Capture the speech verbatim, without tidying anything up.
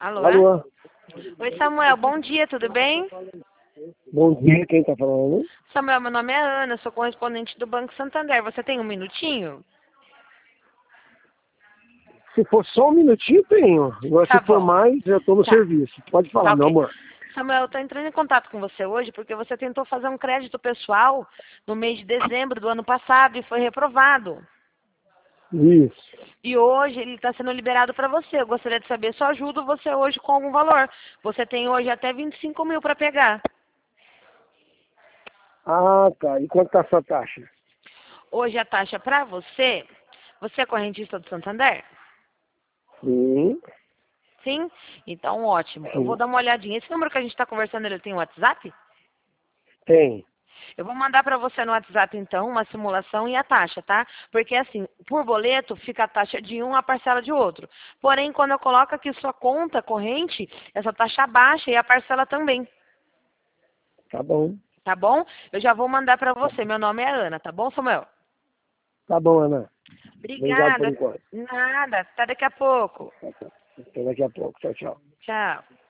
Alô? Alô? Oi, Samuel. Bom dia, tudo bem? Bom dia, quem tá falando? Samuel, meu nome é Ana, sou correspondente do Banco Santander. Você tem um minutinho? Se for só um minutinho, tenho. Agora, Tá se for bom. mais, eu tô no Tá. serviço. Pode falar, Tá meu ok. amor. Samuel, eu tô entrando em contato com você hoje porque você tentou fazer um crédito pessoal no mês de dezembro do ano passado e foi reprovado. Isso. E hoje ele está sendo liberado para você. Eu gostaria de saber se eu ajudo você hoje com algum valor. Você tem hoje até vinte e cinco mil para pegar. Ah, tá. E quanto tá a sua taxa? Hoje a taxa para você, você é correntista do Santander? Sim, Sim? Então ótimo. Eu vou sim. dar uma olhadinha. Esse número que a gente está conversando, ele tem WhatsApp? Tem. Eu vou mandar para você no WhatsApp, então, uma simulação e a taxa, tá? Porque, assim, por boleto, fica a taxa de um, a parcela de outro. Porém, quando eu coloco aqui sua conta corrente, essa taxa baixa e a parcela também, Tá bom. tá bom? Eu já vou mandar para Tá, você. Meu nome é Ana, tá bom, Samuel? tá bom, Ana. Obrigado por Obrigada. enquanto. Nada. Até daqui a pouco. Até daqui a pouco. Tchau, tchau. Tchau.